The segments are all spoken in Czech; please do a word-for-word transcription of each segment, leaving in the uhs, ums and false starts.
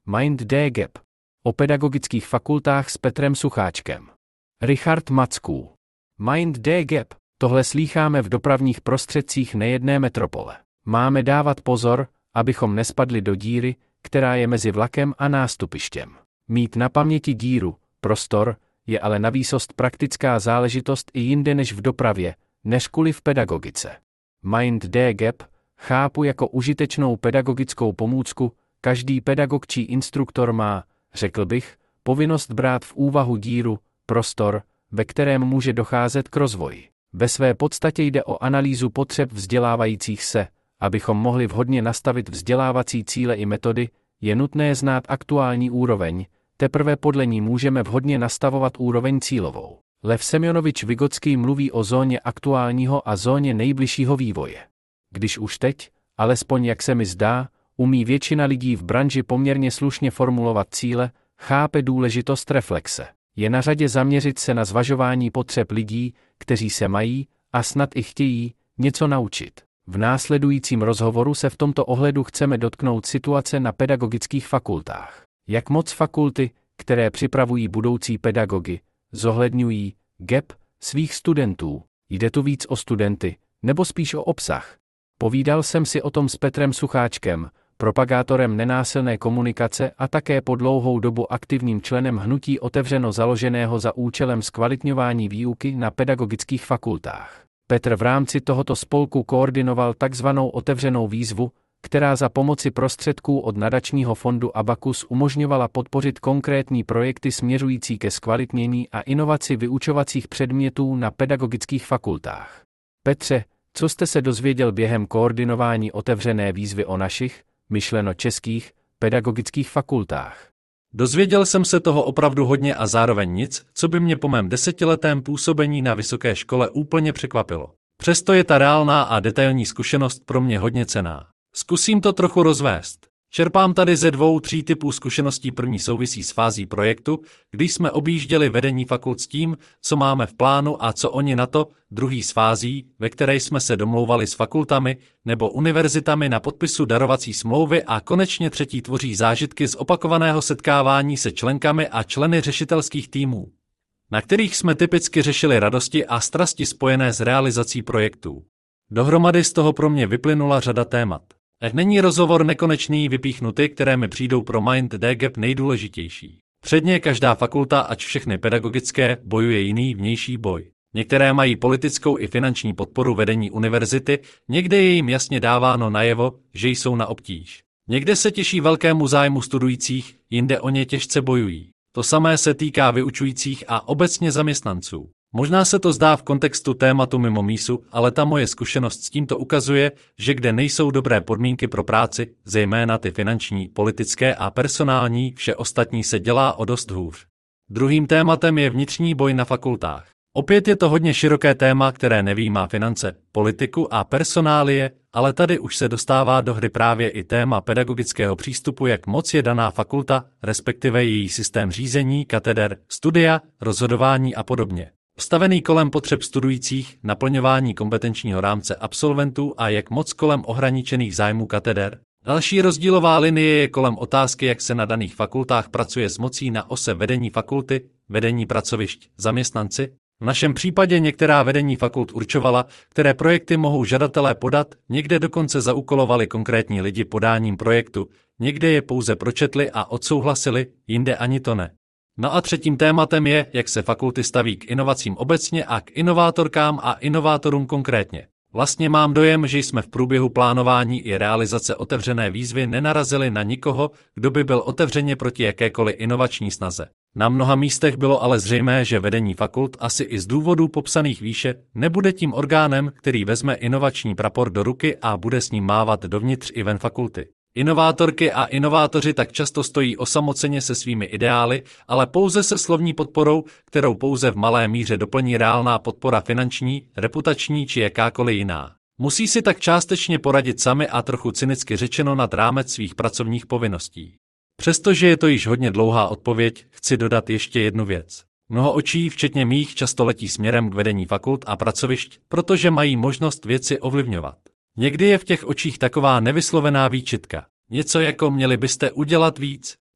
Mind the Gap. O pedagogických fakultách s Petrem Sucháčkem. Richard Macků. Mind the Gap. Tohle slýcháme v dopravních prostředcích nejedné metropole. Máme dávat pozor, abychom nespadli do díry, která je mezi vlakem a nástupištěm. Mít na paměti díru, prostor, je ale navýsost praktická záležitost i jinde než v dopravě, než kvůli v pedagogice. Mind the Gap chápu jako užitečnou pedagogickou pomůcku, každý pedagog či instruktor má, řekl bych, povinnost brát v úvahu díru, prostor, ve kterém může docházet k rozvoji. Ve své podstatě jde o analýzu potřeb vzdělávajících se, abychom mohli vhodně nastavit vzdělávací cíle i metody, je nutné znát aktuální úroveň, teprve podle ní můžeme vhodně nastavovat úroveň cílovou. Lev Semjonovič Vygotsky mluví o zóně aktuálního a zóně nejbližšího vývoje. Když už teď, alespoň jak se mi zdá, umí většina lidí v branži poměrně slušně formulovat cíle, chápe důležitost reflexe. Je na řadě zaměřit se na zvažování potřeb lidí, kteří se mají, a snad i chtějí, něco naučit. V následujícím rozhovoru se v tomto ohledu chceme dotknout situace na pedagogických fakultách. Jak moc fakulty, které připravují budoucí pedagogy, zohledňují gap svých studentů. Jde tu víc o studenty, nebo spíš o obsah? Povídal jsem si o tom s Petrem Sucháčkem, propagátorem nenásilné komunikace a také po dlouhou dobu aktivním členem hnutí otevřeno založeného za účelem zkvalitňování výuky na pedagogických fakultách. Petr v rámci tohoto spolku koordinoval takzvanou otevřenou výzvu, která za pomoci prostředků od nadačního fondu Abacus umožňovala podpořit konkrétní projekty směřující ke zkvalitnění a inovaci vyučovacích předmětů na pedagogických fakultách. Petře, co jste se dozvěděl během koordinování otevřené výzvy o našich, myšleno českých, pedagogických fakultách? Dozvěděl jsem se toho opravdu hodně a zároveň nic, co by mě po mém desetiletém působení na vysoké škole úplně překvapilo. Přesto je ta reálná a detailní zkušenost pro mě hodně cenná. Zkusím to trochu rozvést. Čerpám tady ze dvou, tří typů zkušeností. První souvisí s fází projektu, kdy jsme objížděli vedení fakult s tím, co máme v plánu a co oni na to, druhý s fází, ve které jsme se domlouvali s fakultami nebo univerzitami na podpisu darovací smlouvy a konečně třetí tvoří zážitky z opakovaného setkávání se členkami a členy řešitelských týmů, na kterých jsme typicky řešili radosti a strasti spojené s realizací projektů. Dohromady z toho pro mě vyplynula řada témat. Ech není rozhovor nekonečný, vypíchnu ty, které mi přijdou pro Mind the Gap nejdůležitější. Předně každá fakulta, ač všechny pedagogické, bojuje jiný vnější boj. Některé mají politickou i finanční podporu vedení univerzity, někde je jim jasně dáváno najevo, že jsou na obtíž. Někde se těší velkému zájmu studujících, jinde o ně těžce bojují. To samé se týká vyučujících a obecně zaměstnanců. Možná se to zdá v kontextu tématu mimo mísu, ale ta moje zkušenost s tímto ukazuje, že kde nejsou dobré podmínky pro práci, zejména ty finanční, politické a personální, vše ostatní se dělá o dost hůř. Druhým tématem je vnitřní boj na fakultách. Opět je to hodně široké téma, které nevyjímá finance, politiku a personálie, ale tady už se dostává do hry právě i téma pedagogického přístupu, jak moc je daná fakulta, respektive její systém řízení, kateder, studia, rozhodování a podobně postavený kolem potřeb studujících, naplňování kompetenčního rámce absolventů a jak moc kolem ohraničených zájmů kateder. Další rozdílová linie je kolem otázky, jak se na daných fakultách pracuje s mocí na ose vedení fakulty, vedení pracovišť, zaměstnanci. V našem případě některá vedení fakult určovala, které projekty mohou žadatelé podat, někde dokonce zaúkolovali konkrétní lidi podáním projektu, někde je pouze pročetli a odsouhlasili, jinde ani to ne. No a třetím tématem je, jak se fakulty staví k inovacím obecně a k inovátorkám a inovátorům konkrétně. Vlastně mám dojem, že jsme v průběhu plánování i realizace otevřené výzvy nenarazili na nikoho, kdo by byl otevřeně proti jakékoliv inovační snaze. Na mnoha místech bylo ale zřejmé, že vedení fakult asi i z důvodů popsaných výše nebude tím orgánem, který vezme inovační prapor do ruky a bude s ním mávat dovnitř i ven fakulty. Inovátorky a inovátoři tak často stojí osamoceně se svými ideály, ale pouze se slovní podporou, kterou pouze v malé míře doplní reálná podpora finanční, reputační či jakákoliv jiná. Musí si tak částečně poradit sami a trochu cynicky řečeno nad rámec svých pracovních povinností. Přestože je to již hodně dlouhá odpověď, chci dodat ještě jednu věc. Mnoho očí, včetně mých, často letí směrem k vedení fakult a pracovišť, protože mají možnost věci ovlivňovat. Někdy je v těch očích taková nevyslovená výčitka. Něco jako měli byste udělat víc.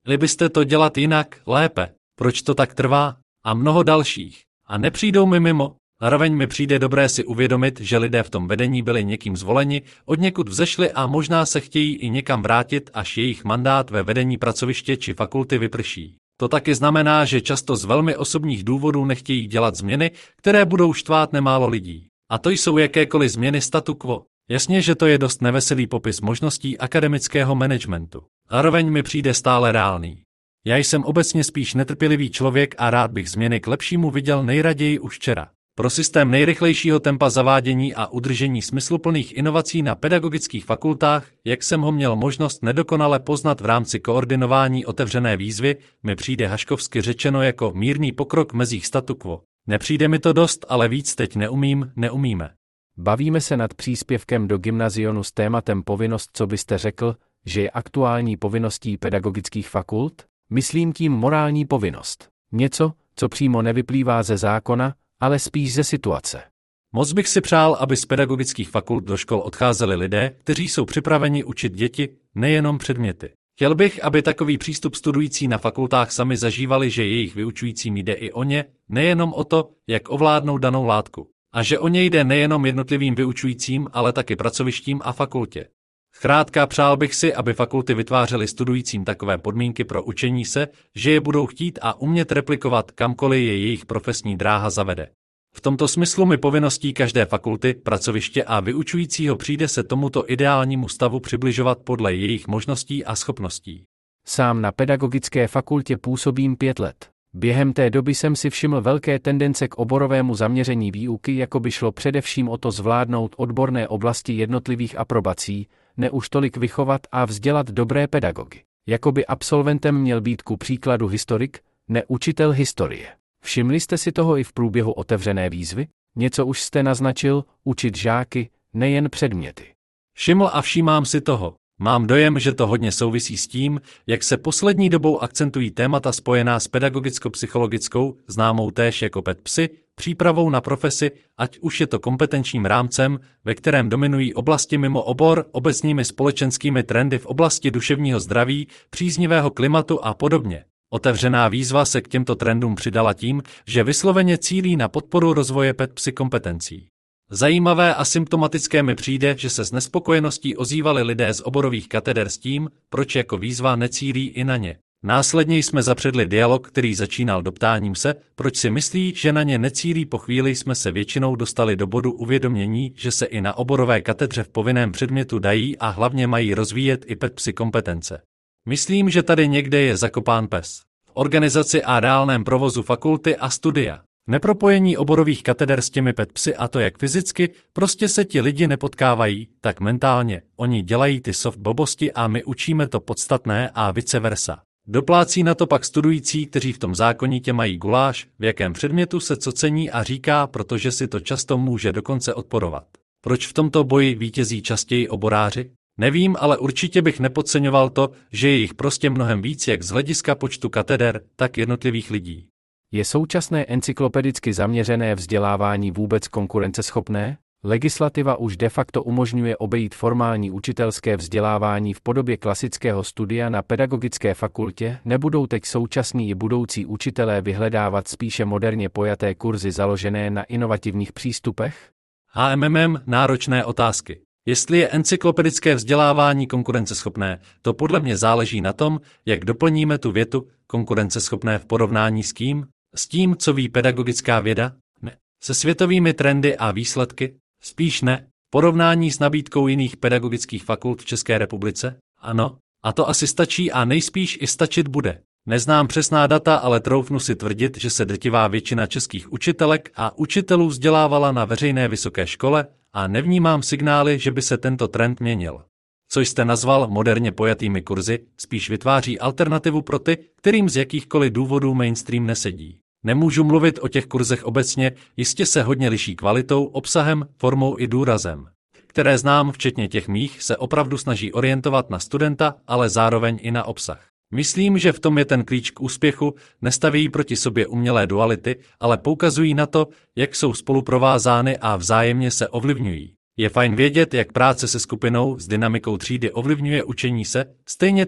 Měli byste to dělat jinak, lépe, proč to tak trvá? A mnoho dalších. A nepřijdou mi mimo. Zároveň mi přijde dobré si uvědomit, že lidé v tom vedení byli někým zvoleni, odněkud vzešli a možná se chtějí i někam vrátit, až jejich mandát ve vedení pracoviště či fakulty vyprší. To taky znamená, že často z velmi osobních důvodů nechtějí dělat změny, které budou štvát nemálo lidí. A to jsou jakékoliv změny statu quo. Jasně, že to je dost neveselý popis možností akademického managementu. Zároveň mi přijde stále reálný. Já jsem obecně spíš netrpělivý člověk a rád bych změny k lepšímu viděl nejraději už včera. Pro systém nejrychlejšího tempa zavádění a udržení smysluplných inovací na pedagogických fakultách, jak jsem ho měl možnost nedokonale poznat v rámci koordinování otevřené výzvy, mi přijde haškovsky řečeno jako mírný pokrok v mezích statu quo. Nepřijde mi to dost, ale víc teď neumím, neumíme. Bavíme se nad příspěvkem do Gymnazionu s tématem povinnost, co byste řekl, že je aktuální povinností pedagogických fakult? Myslím tím morální povinnost. Něco, co přímo nevyplývá ze zákona, ale spíš ze situace. Moc bych si přál, aby z pedagogických fakult do škol odcházeli lidé, kteří jsou připraveni učit děti, nejenom předměty. Chtěl bych, aby takový přístup studující na fakultách sami zažívali, že jejich vyučujícím jde i o ně, nejenom o to, jak ovládnou danou látku. A že o ně jde nejenom jednotlivým vyučujícím, ale taky pracovištím a fakultě. Zkrátka přál bych si, aby fakulty vytvářely studujícím takové podmínky pro učení se, že je budou chtít a umět replikovat kamkoliv je jejich profesní dráha zavede. V tomto smyslu mi povinností každé fakulty, pracoviště a vyučujícího přijde se tomuto ideálnímu stavu přibližovat podle jejich možností a schopností. Sám na pedagogické fakultě působím pět let. Během té doby jsem si všiml velké tendence k oborovému zaměření výuky, jako by šlo především o to zvládnout odborné oblasti jednotlivých aprobací, ne už tolik vychovat a vzdělat dobré pedagogy. Jakoby absolventem měl být ku příkladu historik, ne učitel historie. Všimli jste si toho i v průběhu otevřené výzvy? Něco už jste naznačil, učit žáky, nejen předměty. Všiml a všímám si toho. Mám dojem, že to hodně souvisí s tím, jak se poslední dobou akcentují témata spojená s pedagogicko-psychologickou, známou též jako pedpsy, přípravou na profesi, ať už je to kompetenčním rámcem, ve kterém dominují oblasti mimo obor, obecnými společenskými trendy v oblasti duševního zdraví, příznivého klimatu a podobně. Otevřená výzva se k těmto trendům přidala tím, že vysloveně cílí na podporu rozvoje pedpsy kompetencí. Zajímavé a symptomatické mi přijde, že se s nespokojeností ozývali lidé z oborových kateder s tím, proč jako výzva necílí i na ně. Následně jsme zapředli dialog, který začínal doptáním se, proč si myslí, že na ně necílí. Po chvíli jsme se většinou dostali do bodu uvědomění, že se i na oborové katedře v povinném předmětu dají a hlavně mají rozvíjet i pedpsy kompetence. Myslím, že tady někde je zakopán pes. V organizaci a reálném provozu fakulty a studia. Nepropojení oborových kateder s těmi pedpsy, a to jak fyzicky, prostě se ti lidi nepotkávají, tak mentálně. Oni dělají ty soft blbosti a my učíme to podstatné a vice versa. Doplácí na to pak studující, kteří v tom zákonitě mají guláš, v jakém předmětu se co cení a říká, protože si to často může dokonce odporovat. Proč v tomto boji vítězí častěji oboráři? Nevím, ale určitě bych nepodceňoval to, že je jich prostě mnohem víc jak z hlediska počtu kateder, tak jednotlivých lidí. Je současné encyklopedicky zaměřené vzdělávání vůbec konkurenceschopné? Legislativa už de facto umožňuje obejít formální učitelské vzdělávání v podobě klasického studia na pedagogické fakultě, nebudou teď současní i budoucí učitelé vyhledávat spíše moderně pojaté kurzy založené na inovativních přístupech? H M M M náročné otázky. Jestli je encyklopedické vzdělávání konkurenceschopné, to podle mě záleží na tom, jak doplníme tu větu konkurenceschopné v porovnání s kým? S tím, co ví pedagogická věda? Ne. Se světovými trendy a výsledky? Spíš ne. Porovnání s nabídkou jiných pedagogických fakult v České republice? Ano. A to asi stačí a nejspíš i stačit bude. Neznám přesná data, ale troufnu si tvrdit, že se drtivá většina českých učitelek a učitelů vzdělávala na veřejné vysoké škole a nevnímám signály, že by se tento trend měnil. Co jste nazval moderně pojatými kurzy, spíš vytváří alternativu pro ty, kterým z jakýchkoliv důvodů mainstream nesedí. Nemůžu mluvit o těch kurzech obecně, jistě se hodně liší kvalitou, obsahem, formou i důrazem. Které znám, včetně těch mých, se opravdu snaží orientovat na studenta, ale zároveň i na obsah. Myslím, že v tom je ten klíč k úspěchu, nestaví proti sobě umělé duality, ale poukazují na to, jak jsou spolu provázány a vzájemně se ovlivňují. Je fajn vědět, jak práce se skupinou s dynamikou třídy ovlivňuje učení se, stejně tak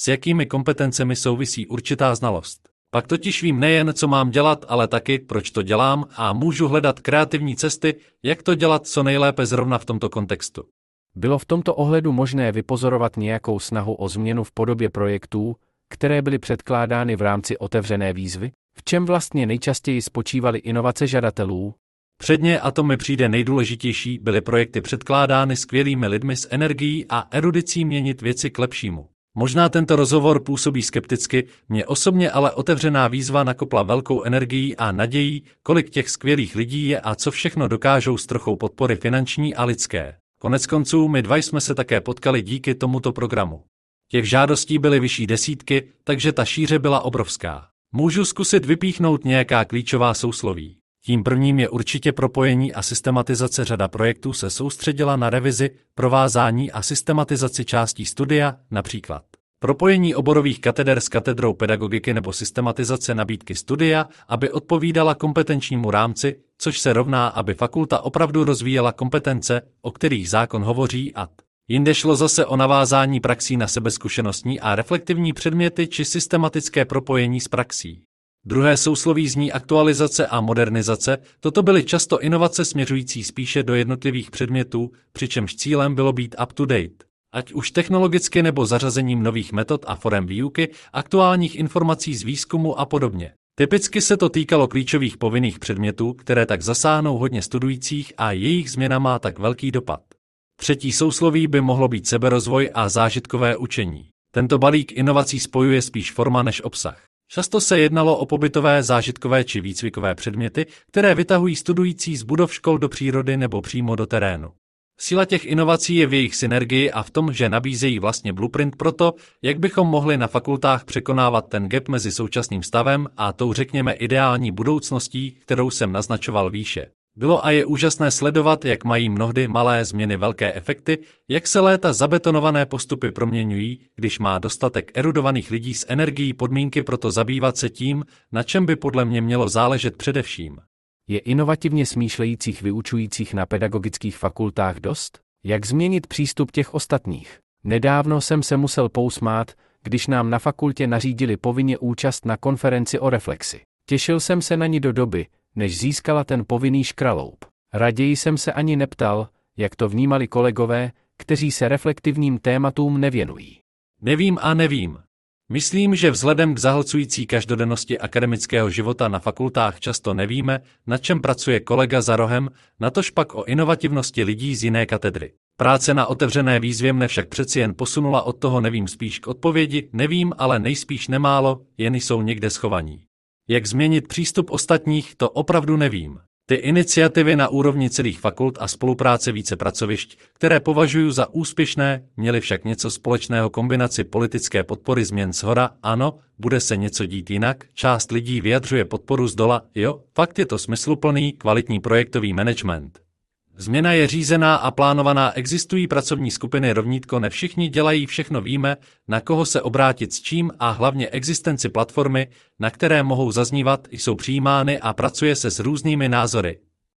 s jakými kompetencemi souvisí určitá znalost. Pak totiž vím nejen, co mám dělat, ale taky, proč to dělám a můžu hledat kreativní cesty, jak to dělat co nejlépe zrovna v tomto kontextu. Bylo v tomto ohledu možné vypozorovat nějakou snahu o změnu v podobě projektů, které byly předkládány v rámci otevřené výzvy? V čem vlastně nejčastěji spočívaly inovace žadatelů? Předně, a to mi přijde nejdůležitější, byly projekty předkládány skvělými lidmi s energií a erudicí měnit věci k lepšímu. Možná tento rozhovor působí skepticky, mě osobně ale otevřená výzva nakopla velkou energií a nadějí, kolik těch skvělých lidí je a co všechno dokážou s trochou podpory finanční a lidské. Koneckonců my dva jsme se také potkali díky tomuto programu. Těch žádostí byly vyšší desítky, takže ta šíře byla obrovská. Můžu zkusit vypíchnout nějaká klíčová sousloví. Tím prvním je určitě propojení a systematizace. Řada projektů se soustředila na revizi, provázání a systematizaci částí studia, například propojení oborových kateder s katedrou pedagogiky nebo systematizace nabídky studia, aby odpovídala kompetenčnímu rámci, což se rovná, aby fakulta opravdu rozvíjela kompetence, o kterých zákon hovoří a jinde šlo zase o navázání praxí na sebezkušenostní a reflektivní předměty či systematické propojení s praxí. Druhé sousloví zní aktualizace a modernizace, toto byly často inovace směřující spíše do jednotlivých předmětů, přičemž cílem bylo být up-to-date, ať už technologicky nebo zařazením nových metod a forem výuky, aktuálních informací z výzkumu a podobně. Typicky se to týkalo klíčových povinných předmětů, které tak zasáhnou hodně studujících a jejich změna má tak velký dopad. Třetí sousloví by mohlo být seberozvoj a zážitkové učení. Tento balík inovací spojuje spíš forma než obsah. Často se jednalo o pobytové, zážitkové či výcvikové předměty, které vytahují studující z budov škol do přírody nebo přímo do terénu. Síla těch inovací je v jejich synergii a v tom, že nabízejí vlastně blueprint pro to, jak bychom mohli na fakultách překonávat ten gap mezi současným stavem a tou řekněme ideální budoucností, kterou jsem naznačoval výše. Bylo a je úžasné sledovat, jak mají mnohdy malé změny velké efekty, jak se léta zabetonované postupy proměňují, když má dostatek erudovaných lidí s energií podmínky pro to zabývat se tím, na čem by podle mě mělo záležet především. Je inovativně smýšlejících vyučujících na pedagogických fakultách dost? Jak změnit přístup těch ostatních? Nedávno jsem se musel pousmát, když nám na fakultě nařídili povinně účast na konferenci o reflexi. Těšil jsem se na ní do doby, než získala ten povinný škraloup. Raději jsem se ani neptal, jak to vnímali kolegové, kteří se reflektivním tématům nevěnují. Nevím a nevím. Myslím, že vzhledem k zahlcující každodennosti akademického života na fakultách často nevíme, na čem pracuje kolega za rohem, natož pak o inovativnosti lidí z jiné katedry. Práce na otevřené výzvě mne však přeci jen posunula od toho nevím spíš k odpovědi, nevím, ale nejspíš nemálo, jen jsou někde schovaní. Jak změnit přístup ostatních, to opravdu nevím. Ty iniciativy na úrovni celých fakult a spolupráce více pracovišť, které považuji za úspěšné, měly však něco společného kombinaci politické podpory změn shora, ano, bude se něco dít jinak, část lidí vyjadřuje podporu zdola, jo, fakt je to smysluplný, kvalitní projektový management. Změna je řízená a plánovaná, existují pracovní skupiny rovnítko, ne všichni dělají všechno, víme, na koho se obrátit s čím a hlavně existenci platformy, na které mohou zaznívat, jsou přijímány a pracuje se s různými názory.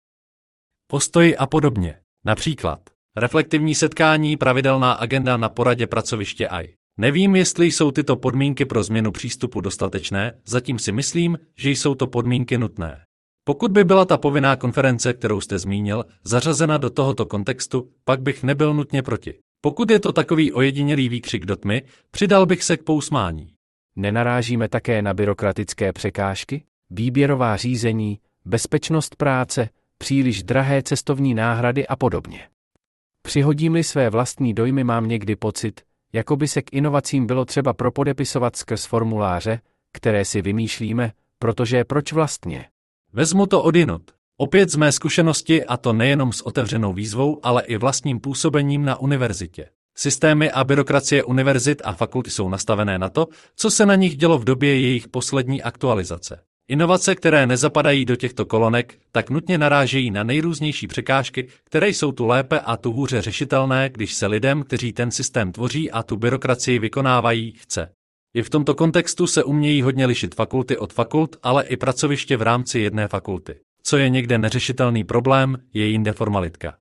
Postoji a podobně. Například reflektivní setkání, pravidelná agenda na poradě pracoviště A I. Nevím, jestli jsou tyto podmínky pro změnu přístupu dostatečné, zatím si myslím, že jsou to podmínky nutné. Pokud by byla ta povinná konference, kterou jste zmínil, zařazena do tohoto kontextu, pak bych nebyl nutně proti. Pokud je to takový ojedinělý výkřik do tmy, přidal bych se k pousmání. Nenarážíme také na byrokratické překážky, výběrová řízení, bezpečnost práce, příliš drahé cestovní náhrady a podobně. Přihodím-li své vlastní dojmy, mám někdy pocit, jako by se k inovacím bylo třeba propodepisovat skrz formuláře, které si vymýšlíme, protože proč vlastně? Vezmu to odjinud. Opět z mé zkušenosti, a to nejenom s otevřenou výzvou, ale i vlastním působením na univerzitě. Systémy a byrokracie univerzit a fakulty jsou nastavené na to, co se na nich dělo v době jejich poslední aktualizace. Inovace, které nezapadají do těchto kolonek, tak nutně narážejí na nejrůznější překážky, které jsou tu lépe a tu hůře řešitelné, když se lidem, kteří ten systém tvoří a tu byrokracii vykonávají, chce. I v tomto kontextu se umějí hodně lišit fakulty od fakult, ale i pracoviště v rámci jedné fakulty. Co je někde neřešitelný problém, je jinde formalitka.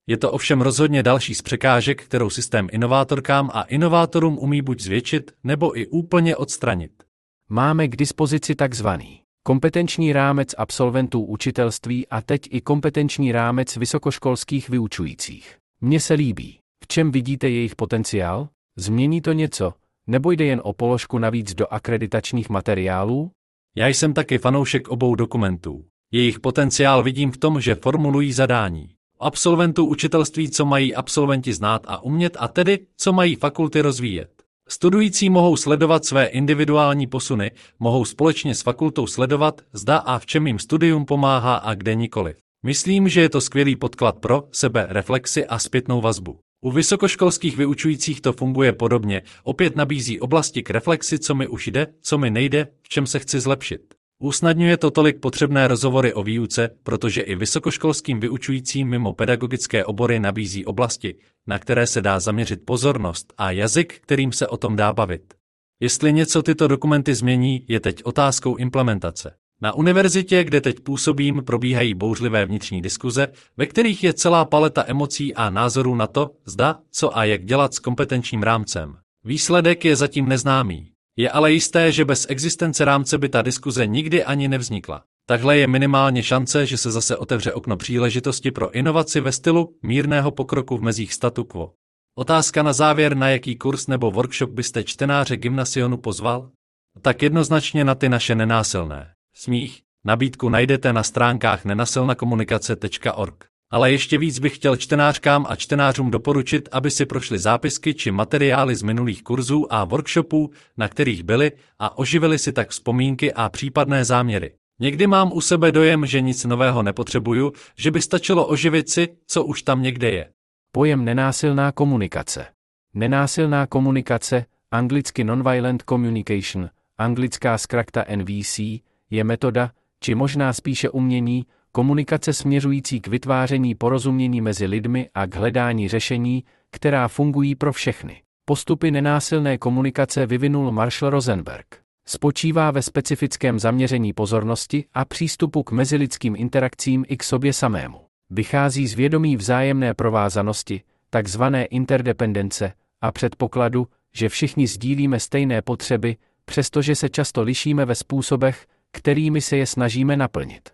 Je to ovšem rozhodně další z překážek, kterou systém inovátorkám a inovátorům umí buď zvětšit, nebo i úplně odstranit. Máme k dispozici takzvaný kompetenční rámec absolventů učitelství a teď i kompetenční rámec vysokoškolských vyučujících. Mně se líbí. V čem vidíte jejich potenciál? Změní to něco? Nebo jde jen o položku navíc do akreditačních materiálů? Já jsem taky fanoušek obou dokumentů. Jejich potenciál vidím v tom, že formulují zadání absolventů učitelství, co mají absolventi znát a umět, a tedy, co mají fakulty rozvíjet. Studující mohou sledovat své individuální posuny, mohou společně s fakultou sledovat, zda a v čem jim studium pomáhá a kde nikoliv. Myslím, že je to skvělý podklad pro sebe, reflexi a zpětnou vazbu. U vysokoškolských vyučujících to funguje podobně, opět nabízí oblasti k reflexi, co mi už jde, co mi nejde, v čem se chci zlepšit. Usnadňuje to tolik potřebné rozhovory o výuce, protože i vysokoškolským vyučujícím mimo pedagogické obory nabízí oblasti, na které se dá zaměřit pozornost, a jazyk, kterým se o tom dá bavit. Jestli něco tyto dokumenty změní, je teď otázkou implementace. Na univerzitě, kde teď působím, probíhají bouřlivé vnitřní diskuze, ve kterých je celá paleta emocí a názorů na to, zda, co a jak dělat s kompetenčním rámcem. Výsledek je zatím neznámý. Je ale jisté, že bez existence rámce by ta diskuze nikdy ani nevznikla. Takhle je minimálně šance, že se zase otevře okno příležitosti pro inovaci ve stylu mírného pokroku v mezích statu quo. Otázka na závěr: na jaký kurz nebo workshop byste čtenáře Gymnasionu pozval? Tak jednoznačně na ty naše nenásilné. Smích. Nabídku najdete na stránkách nenasilnakomunikace tečka org. Ale ještě víc bych chtěl čtenářkám a čtenářům doporučit, aby si prošli zápisky či materiály z minulých kurzů a workshopů, na kterých byli, a oživili si tak vzpomínky a případné záměry. Někdy mám u sebe dojem, že nic nového nepotřebuju, že by stačilo oživit si, co už tam někde je. Pojem nenásilná komunikace. Nenásilná komunikace, anglicky Nonviolent Communication, anglická zkratka N V C, je metoda, či možná spíše umění, komunikace směřující k vytváření porozumění mezi lidmi a k hledání řešení, která fungují pro všechny. Postupy nenásilné komunikace vyvinul Marshall Rosenberg. Spočívá ve specifickém zaměření pozornosti a přístupu k mezilidským interakcím i k sobě samému. Vychází z vědomí vzájemné provázanosti, takzvané interdependence, a předpokladu, že všichni sdílíme stejné potřeby, přestože se často lišíme ve způsobech, kterými se je snažíme naplnit.